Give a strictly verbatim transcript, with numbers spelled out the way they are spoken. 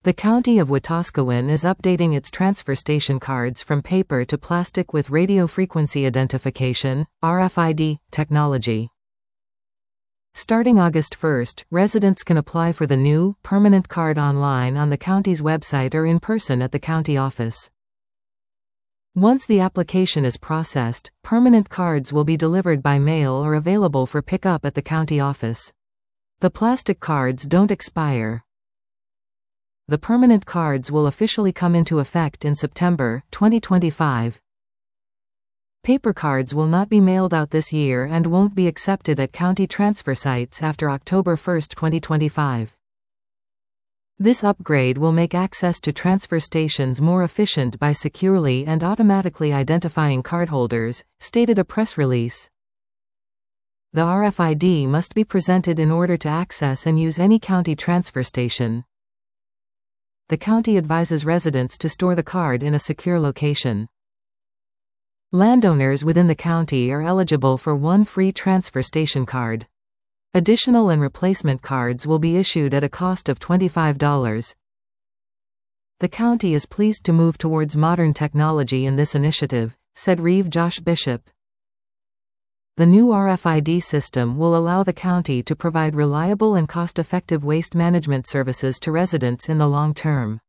The County of Wetaskiwin is updating its transfer station cards from paper to plastic with radio frequency identification (R F I D) technology. Starting August first, residents can apply for the new, permanent card online on the county's website or in person at the county office. Once the application is processed, permanent cards will be delivered by mail or available for pickup at the county office. The plastic cards don't expire. The permanent cards will officially come into effect in September twenty twenty-five. Paper cards will not be mailed out this year and won't be accepted at county transfer sites after October first, twenty twenty-five. This upgrade will make access to transfer stations more efficient by securely and automatically identifying cardholders, stated a press release. The R F I D must be presented in order to access and use any county transfer station. The county advises residents to store the card in a secure location. Landowners within the county are eligible for one free transfer station card. Additional and replacement cards will be issued at a cost of twenty-five dollars. The county is pleased to move towards modern technology in this initiative, said Reeve Josh Bishop. The new R F I D system will allow the county to provide reliable and cost-effective waste management services to residents in the long term.